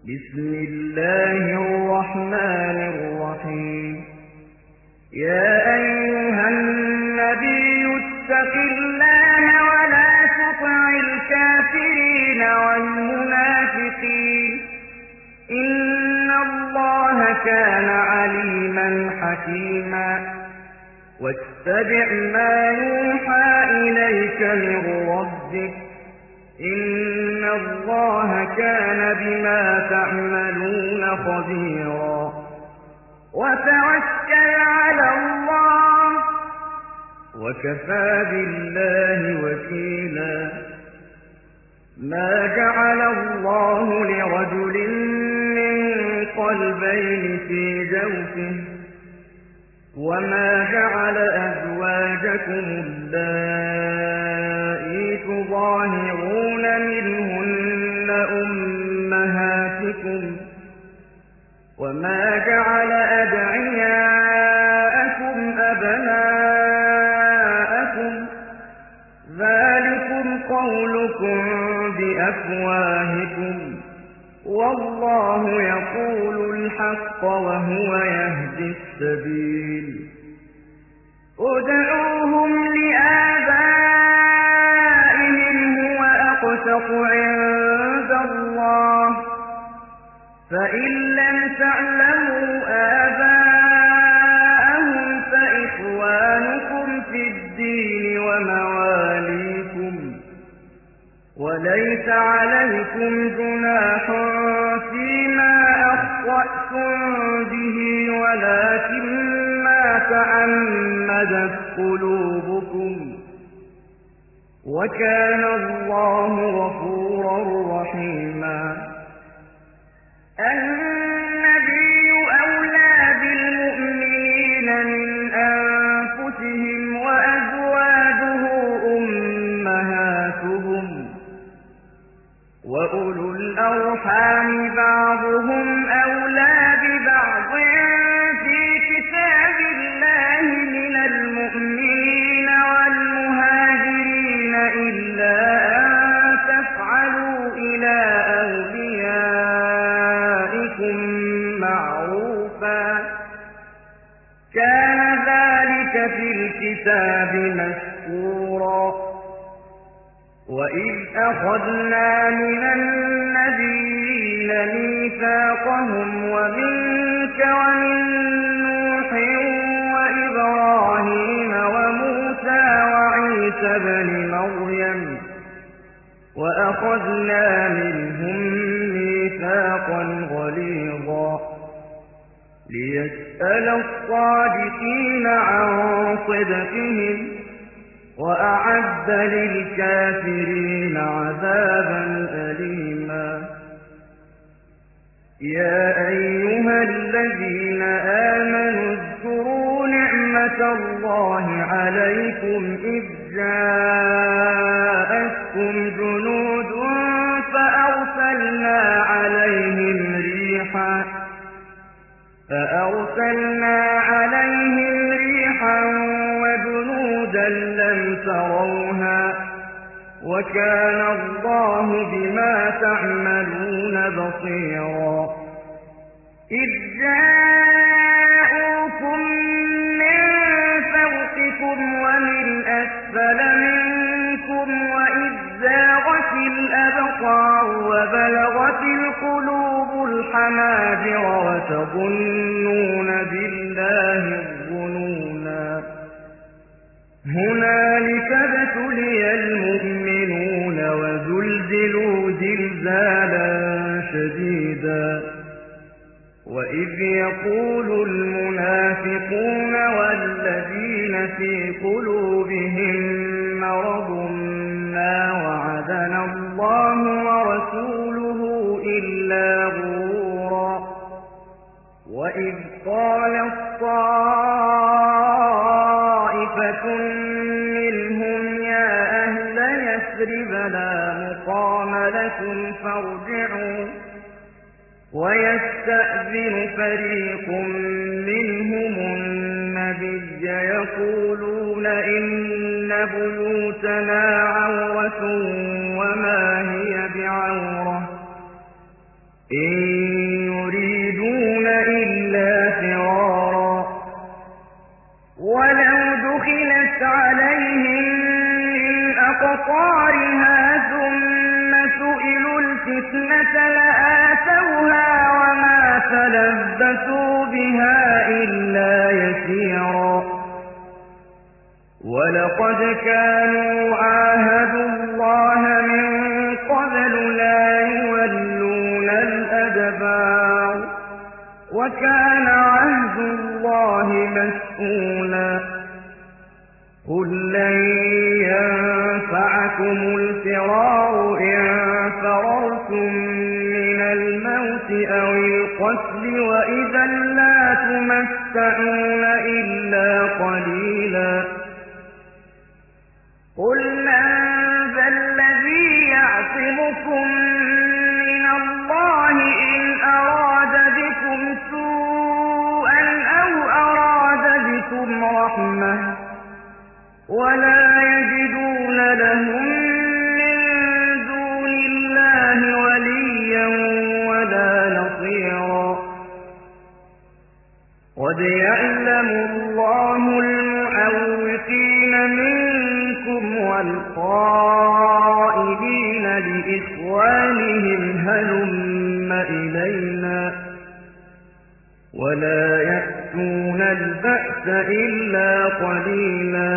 بسم الله الرحمن الرحيم. يا أيها النبي اتق الله ولا تطع الكافرين والمنافقين إن الله كان عليما حكيما. واتبع ما يوحى إليك من ربك إن الله كان بما تعملون خبيرا. وتوكل على الله وكفى بالله وكيلا. ما جعل الله لرجل من قلبين في جوفه وما جعل أزواجكم اللائي تظاهرون منهن أمهاتكم وما جعل أدعياءكم أبناءكم ذلكم قولكم بأفواهكم والله يقول الحق وهو يهدي السبيل. ادعوهم لآبائهم هو أقسط عند الله فإن لم تعلموا آباءهم فإخوانكم في الدين ومواليكم وليس عليكم جناح فيما أخطأتم به ولكن ما تعمدت قلوبكم وكان الله غفورا رحيما. النبي أولى بالمؤمنين من أنفسهم وأزواجه أمهاتهم وأولو الأرحام بعضهم أولى ببعض في كتاب الله من المؤمنين والمهاجرين إلا أن تفعلوا إلى أوليائكم معروفا كان ذلك في الكتاب مسطورا. وإذ أخذنا من النبيين ميثاقهم ومنك ومن نوح وإبراهيم وموسى وعيسى بن مريم وأخذنا منهم ميثاقا غليظا ليسأل الصادقين عن صدقهم وأعد للكافرين عذابا أليما. يا أيها الذين آمنوا اذكروا نعمة الله عليكم إذ جاءتكم جنود فأرسلنا عليهم ريحا وجنودا لم تروها وكان الله بما تعملون بصيرا. إذ جاءوكم من فوقكم ومن أسفل منكم وإذ زاغت الأبصار وبلغت القلوب الحناجر وتظنون بالله الظنونا. هنالك ابتلي المؤمنون وزلزلوا زلزالا شديدا. وإذ يقول المنافقون والذين في قلوبهم مرض ما وعدنا الله ورسوله إلا غرورا. وإذ قالت طائفة منهم يا أهل يثرب لا مقام لكم فارجعوا ويستأذن فريق منهم النبي يقولون إن بيوتنا عورة وما هي بعورة إن آتوها وما تلبثوا بها إلا يسيرا ولقد كانوا عاهدوا الله من قبل لا يولون الأدبار وكان عهد الله مسئولا قل لن ينفعكم الفرار إن فررتم من الموت أو القتل وإذا لا تمتعون إلا قليلا قل من ذا الذي يعصمكم من الله إن أراد بكم سوءا أو أراد بكم رحمة ولا يجدون لهم من دون الله وليا ولا نصيرا قد يعلم الله المعوقين منكم والقائلين لإخوانهم هلم إلينا ولا يأتون البأس إلا قليلا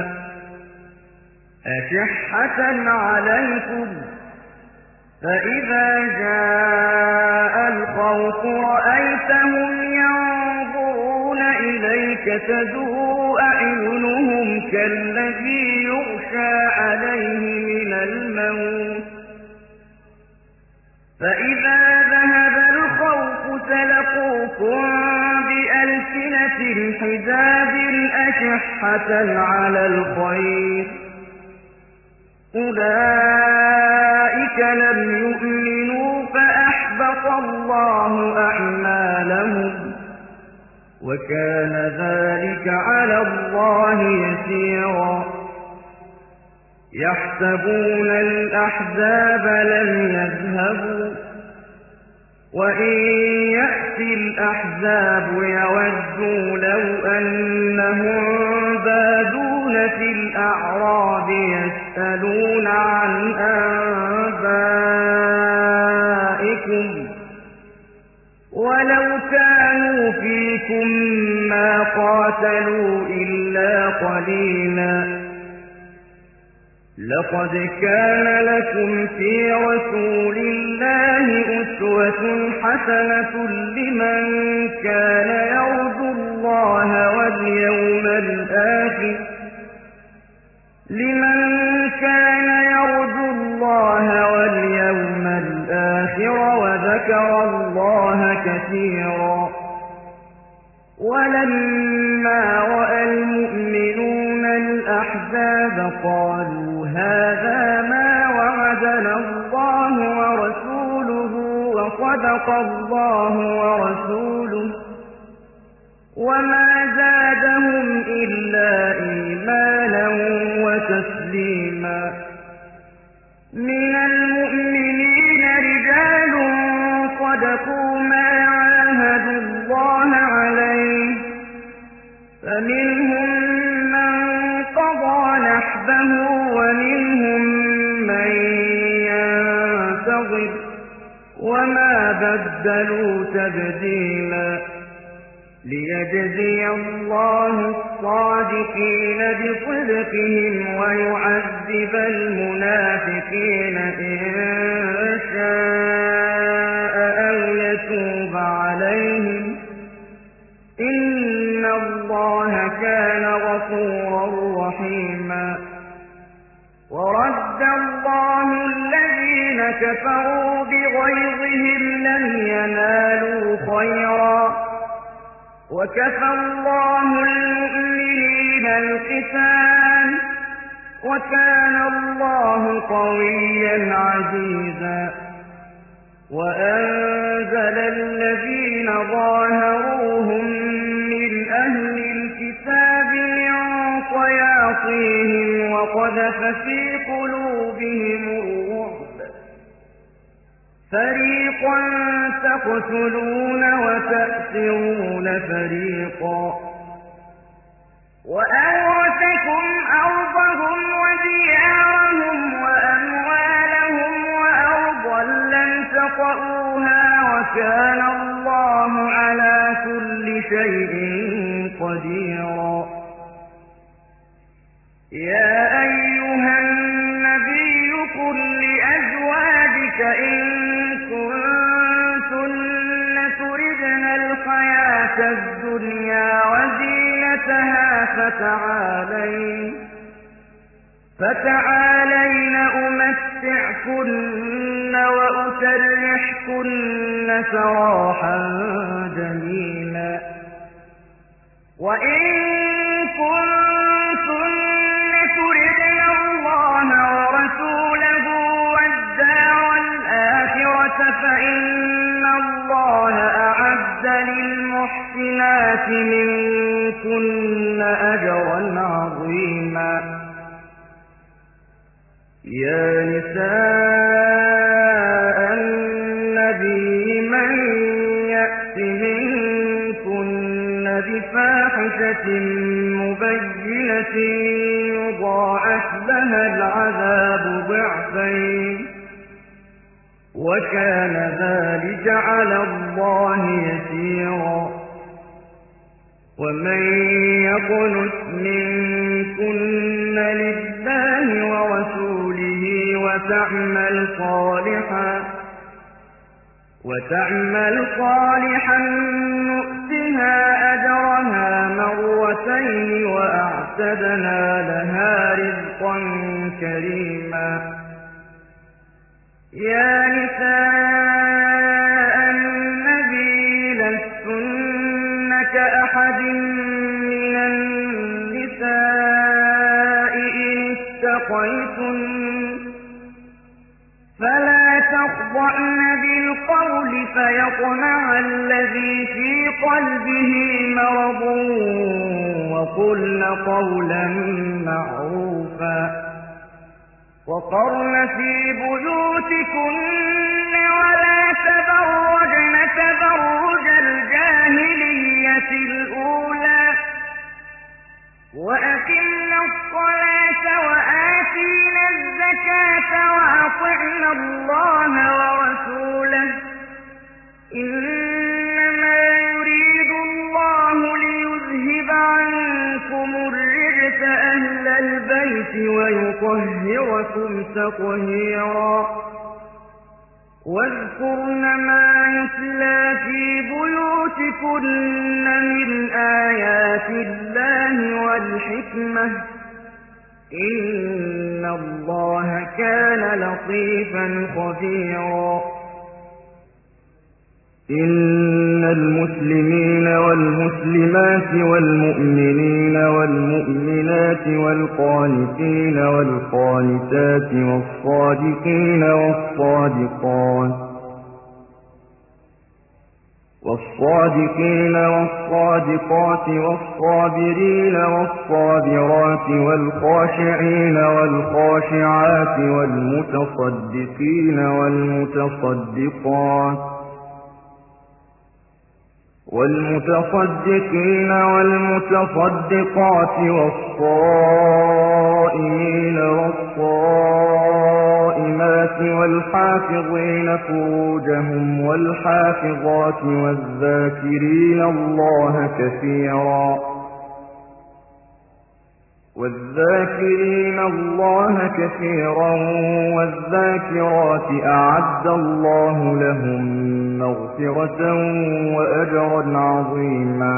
أشحة عليكم فإذا جاء الخوف رأيتهم ينظرون إليك تدور أعينهم كالذي يغشى عليه من الموت فإذا ذهب الخوف سلقوكم بألسنة حداد أشحة على الخير أولئك لم يؤمنوا فأحبط الله أعمالهم وكان ذلك على الله يسيرا يحسبون الأحزاب لم يذهبوا وإن يأتي الأحزاب يودوا لو أنهم بادون في الأعراب يسألون عن أنبائكم ولو كانوا فيكم ما قاتلوا إلا قليلا لقد كان لكم في رسول الله أسوة حسنة لمن كان يرجو الله واليوم الآخر وذكر الله كثيرا ولما رأى المؤمنون الأحزاب قالوا هذا ما وعدنا الله ورسوله وصدق الله ورسوله وما زادهم إلا إيمانا وتسليما من المؤمنين رجال صدقوا ما عاهدوا الله عليه فمنهم من قضى نحبه ومنهم من ينتظر وما بدلوا تبديلا ليجزي الله الصادقين بصدقهم ويعذب المنافقين إن شاء أو يتوب عليهم إن الله كان غفورا رحيما ورد الله الذين كفروا بغيظهم لم ينالوا خيرا وكفى الله المؤمنين القتال وكان الله قويا عزيزا وأنزل الذين ظاهروهم من أهل الكتاب من صياصيهم وقذف في قلوبهم الرعب فريقا تقتلون وتأسرون فريقا وأورثكم أرضهم وديارهم وأموالهم وأرضا لم تطئوها وكان الله على كل شيء قديرا. يا أيها النبي قل لأزواجك إن كنتن تردن الحياة الدنيا وزينتها فتعالين أمتعكن وأسرحكن سراحا جميلا. وإن كنتن تردن الله ورسوله والدار الآخرة فإن الله أعد للمحسنات منكن أجرا عظيما. يا نساء النبي من يأت منكن بفاحشة مبينة يضاعف لها العذاب ضعفين وكان ذلك على الله يسيرا. ومن يقنت منكن لله ورسوله وتعمل صالحا نؤتها أجرها مرتين وأعتدنا لها رزقا كريما. يا نساء النبي لستن كأحد من النساء إن اتقيتن فلا تخضعن بالقول فيطمع الذي في قلبه مرض وقلن قولا معروفا. وقرن في بيوتكن ولا تبرجن تبرج الجاهلية الأولى وأقمنا الصلاة وآتينا الزكاة وأطعنا الله ورسوله إنما يريد الله ليذهب عنكم الرجس أهل البيت ويطهركم تطهيرا. واذكرن ما يتلى في بيوتكن من آيات الله والحكمة إن الله كان لطيفا خبيرا. إن المسلمين والمسلمات والمؤمنين والمؤمنات والقانتين والقانتات والصادقين والصادقات والصابرين والصابرات والخاشعين والخاشعات والمتصدقين والمتصدقات والصائمين والصائمات والحافظين فروجهم والحافظات والذاكرين الله كثيرا والذاكرات أعد الله لهم مغفرة وأجرا عظيما.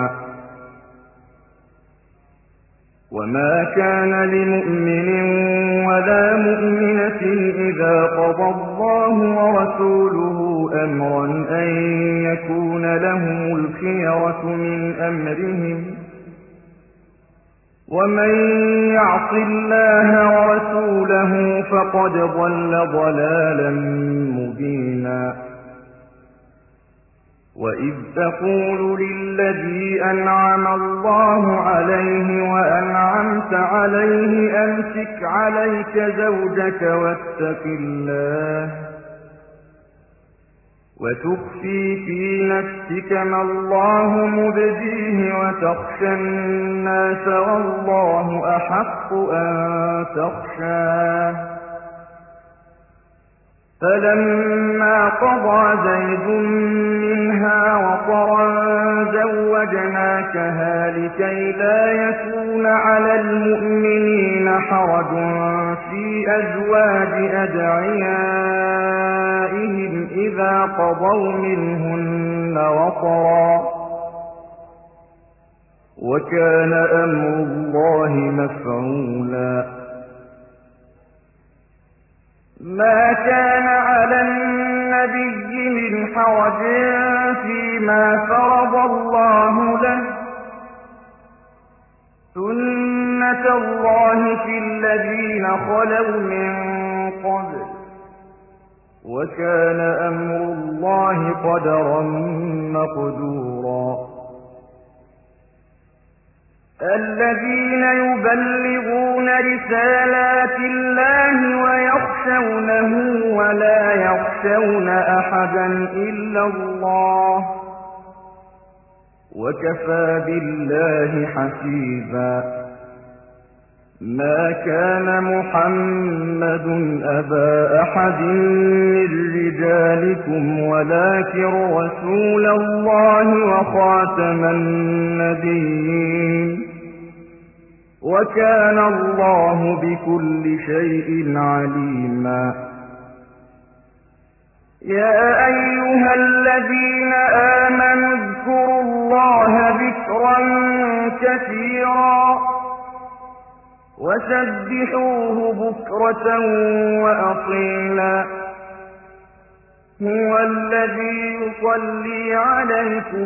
وما كان لمؤمن ولا مؤمنة إذا قضى الله ورسوله أمرا أن يكون لهم الخيرة من أمرهم ومن يعص الله ورسوله فقد ضل ضلالا مبينا. وإذ تقول للذي أنعم الله عليه وأنعمت عليه أمسك عليك زوجك واتق الله وتخفي في نفسك ما الله مبديه وتخشى الناس والله أحق أن تخشاه. فلما قضى زيد مطرا زوجناكها لكي لا يكون على المؤمنين حرج في أزواج أدعيائهم إذا قضوا منهن وطرا وكان أمر الله مفعولا ما كان على النبي من حرج فيما فرض الله له سنة الله في الذين خلوا من قبل وكان أمر الله قدرا مقدورا الذين يبلغون رسالات الله ويخشونه ولا يخشون أحدا إلا الله وكفى بالله حسيبا ما كان محمد أبا أحد من رجالكم ولكن رسول الله وخاتم النبيين وكان الله بكل شيء عليما يا أيها الذين آمنوا اذكروا الله ذكرا كثيرا وسبحوه بكرة وأصيلا هو الذي يصلي عليكم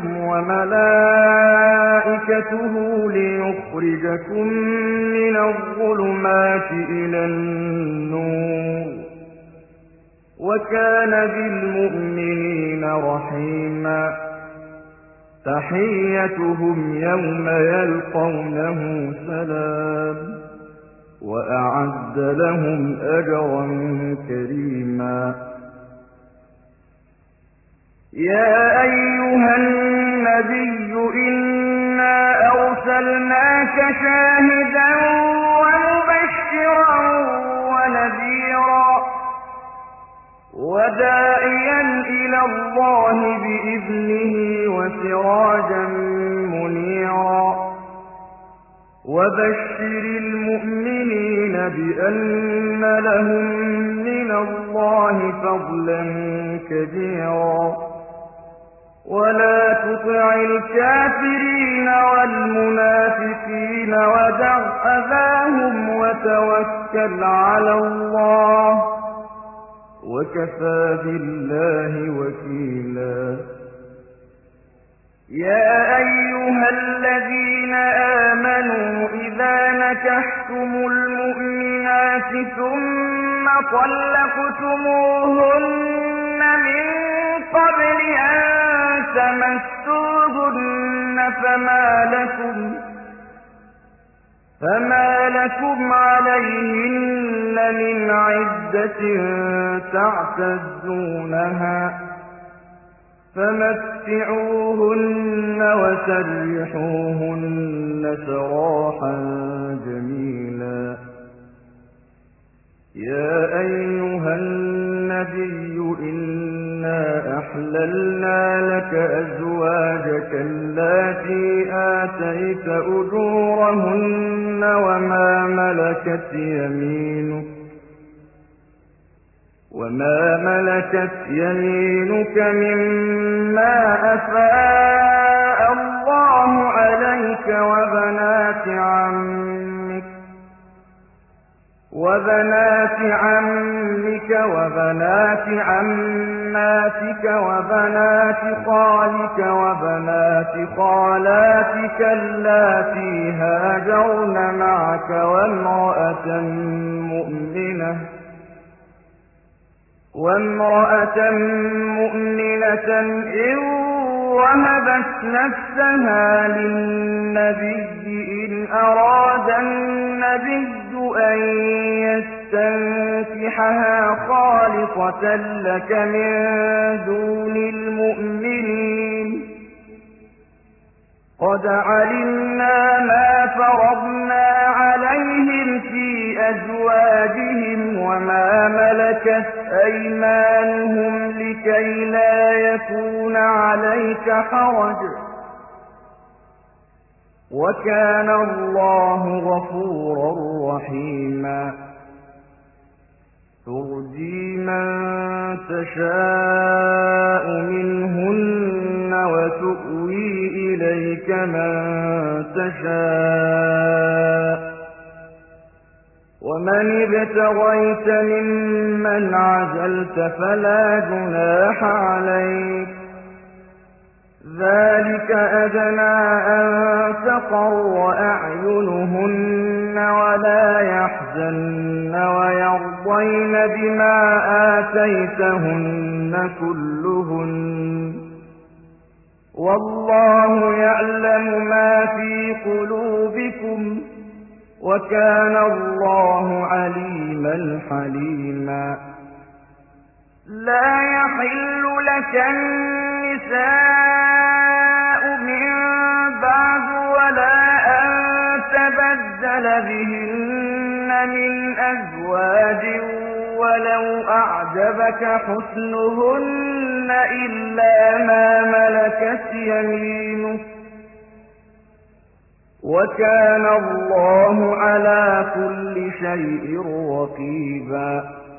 وملائكته ليخرجكم من الظلمات إلى النور وكان بالمؤمنين رحيما تحيتهم يوم يلقونه سلام وأعد لهم أجرا كريما يا أيها النبي إنا أرسلناك شاهدا ومبشرا ونذيرا وداعيا إلى الله بإذنه وسراجا منيرا وبشر المؤمنين بأن لهم من الله فضلا كبيرا ولا تطع الكافرين والمنافقين ودع أذاهم وتوكل على الله وكفى بالله وكيلا يا أيها الذين آمنوا إذا نكحتم المؤمنات ثم طلقتموهن من قبل أن تمسوهن فما لكم عليهن من عدة تعتدونها فمتعوهن وسرحوهن سراحا جميلا يا أيها النبي إنا أحللنا لك أزواجك اللاتي آتيت أجورهن وما ملكت يمينك مما أفاء الله عليك وبنات عمك وبنات عماتك وبنات خالك وبنات خالاتك اللاتي هاجرن معك وامرأة مؤمنة إن وهبت نفسها للنبي إن أراد النبي أن يستنكحها خالصة لك من دون المؤمنين قد علمنا ما فرضنا عليهم في أزواجهم وما ملكت أيمانهم لكي لا يكون عليك حرج وكان الله غفورا رحيما ترجي من تشاء منهن وتؤوي إليك من تشاء ومن ابتغيت ممن عزلت فلا جناح عليك ذلك أدنى أن تقر أعينهن ولا يحزن ويرضين بما آتيتهن كلهن والله يعلم ما في قلوبكم وكان الله عليما حليما لا يحل لك النساء من بعد ولا أن تبدل بهن من أزواج ولو أعجبك حسنهن إلا ما ملكت يمينك وكان الله على كل شيء رقيبا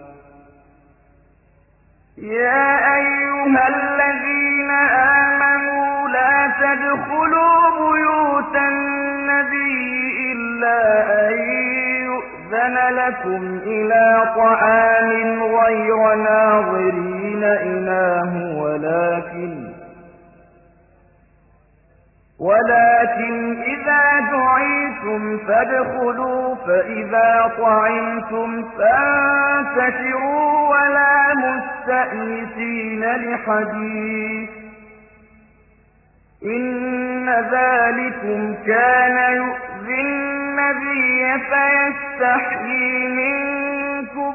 يا أيها الذين آمنوا لا تدخلوا بيوت النبي إلا أن يؤذن لكم إلى طعام غير ناظرين إناه ولكن إذا دعيتم فادخلوا فإذا طعمتم فانتشروا ولا مستأنسين لحديث إن ذلكم كان يؤذي النبي فيستحيي منكم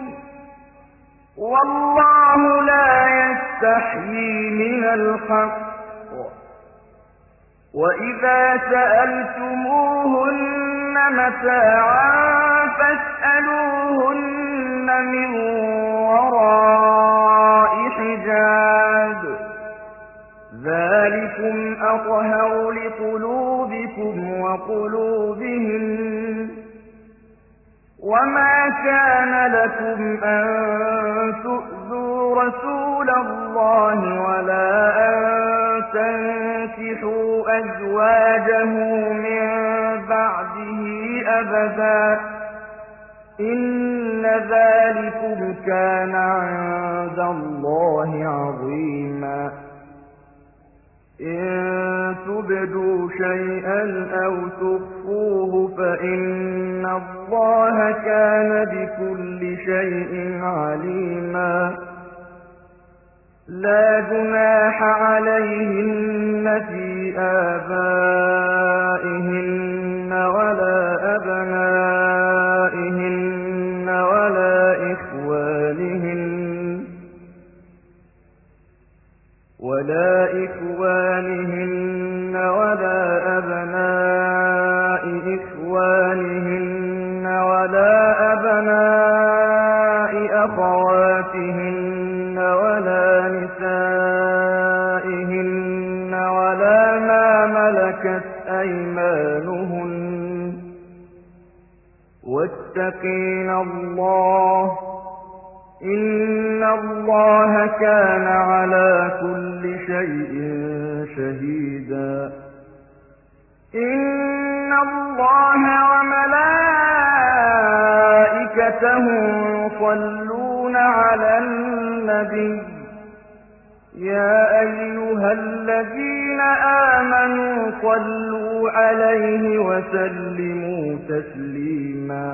والله لا يستحيي من الحق وإذا سألتموهن متاعا فاسألوهن من وراء حجاب ذلكم أطهر لقلوبكم وقلوبهم وما كان لكم أن تؤذوا رسول الله ولا أن تنكحوا أزواجه من بعده أبدا إن ذلكم كان عند الله عظيما إن تبدوا شيئا أو تخفوه فإن الله كان بكل شيء عليما لا جناح عليهن في آبائهن ولا أبنائهن ولا إخوانهن ولا أبناء إخوانهن ولا أبناء أخواتهن ولا نسائهن ولا ما ملكت أيمانهن واتقين الله إن الله كان على كل شيء شهيدا إن الله وملائكته يصلون على النبي يا أيها الذين آمنوا صلوا عليه وسلموا تسليما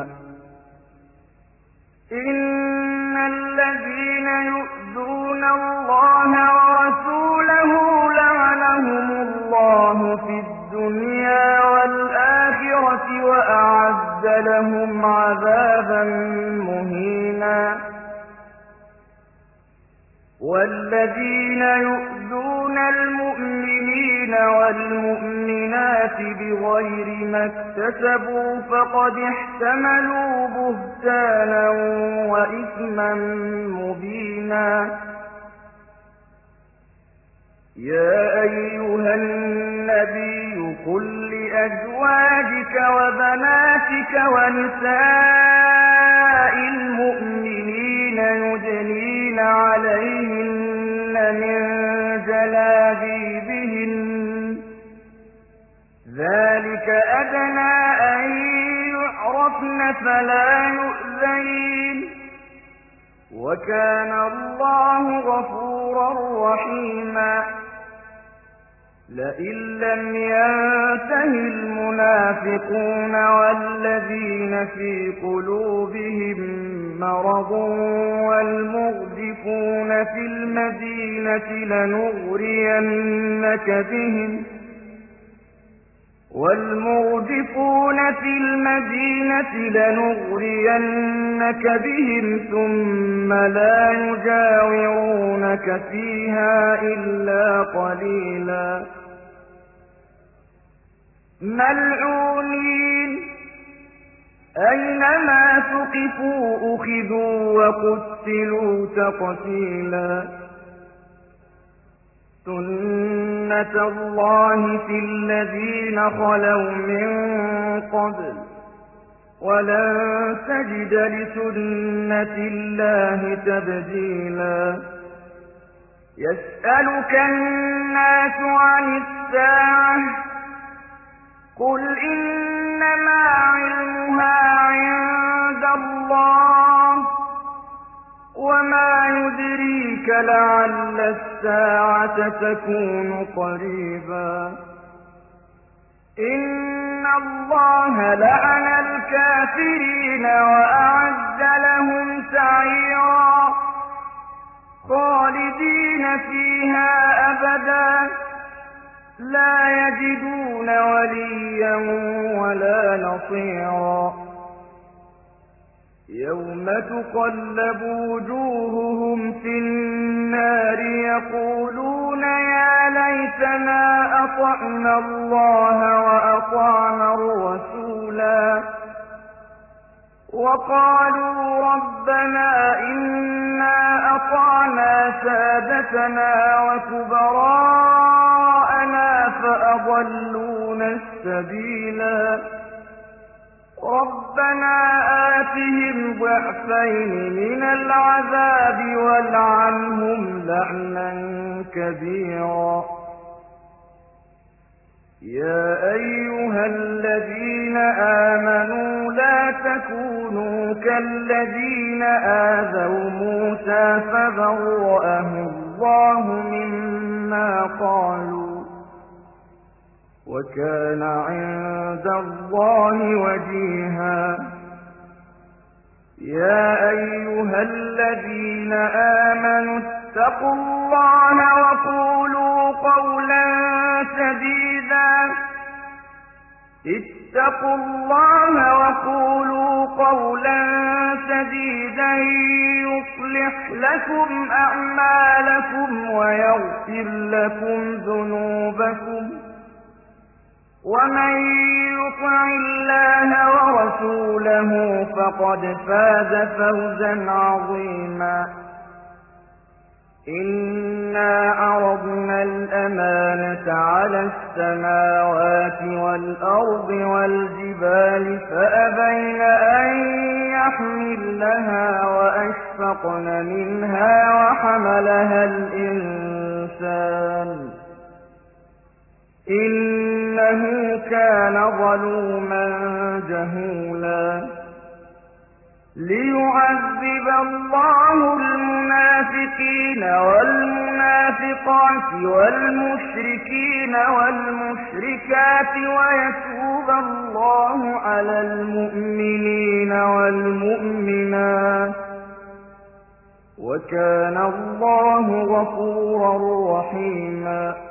إن الذين يؤذون الله ورسوله لعنهم الله في الدنيا والآخرة وأعد لهم عذابا مهينا والذين يؤذون المؤمنين والمؤمنات الناس بغير ما اكتسبوا فقد احتملوا بهتانا وإثما مبينا يا أيها النبي قل لأزواجك وبناتك ونساء المؤمنين يدنين عليهن من جلابيبهن ذلك أدنى أن يعرفن فلا يؤذين وكان الله غفورا رحيما لئن لم ينته المنافقون والذين في قلوبهم مرض والمرجفون في المدينة لنغرينك بهم ثم لا يجاورونك فيها إلا قليلا ملعونين أينما ثقفوا أخذوا وقتلوا تقتيلا سنة الله في الذين خلوا من قبل ولن تجد لسنة الله تبديلا يسألك الناس عن الساعة قل إنما علمها عند الله وما يدريك لعل الساعة تكون قريبا إن الله لعن الكافرين وأعد لهم سعيرا خالدين فيها أبدا لا يجدون وليا ولا نصيرا يوم تقلب وجوههم في النار يقولون يا ليتنا أطعنا الله وأطعنا الرسولا وقالوا ربنا إنا أطعنا سادتنا وكبراءنا فأضلونا السبيلا ربنا آتهم ضعفين من العذاب والعنهم لعنا كبيرا يا أيها الذين آمنوا لا تكونوا كالذين آذوا موسى فبرأه الله مما قالوا وكان عند الله وجيها يا أيها الذين آمنوا اتقوا الله وقولوا قولا سديدا يصلح لكم أعمالكم ويغفر لكم ذنوبكم ومن يطع الله ورسوله فقد فاز فوزا عظيما إنا عرضنا الأمانة على السماوات والأرض والجبال فأبين أن يحملنها وأشفقن منها وحملها الإنسان إنه كان ظلوما جهولا ليعذب الله المنافقين والمنافقات والمشركين والمشركات ويتوب الله على المؤمنين والمؤمنات وكان الله غفورا رحيما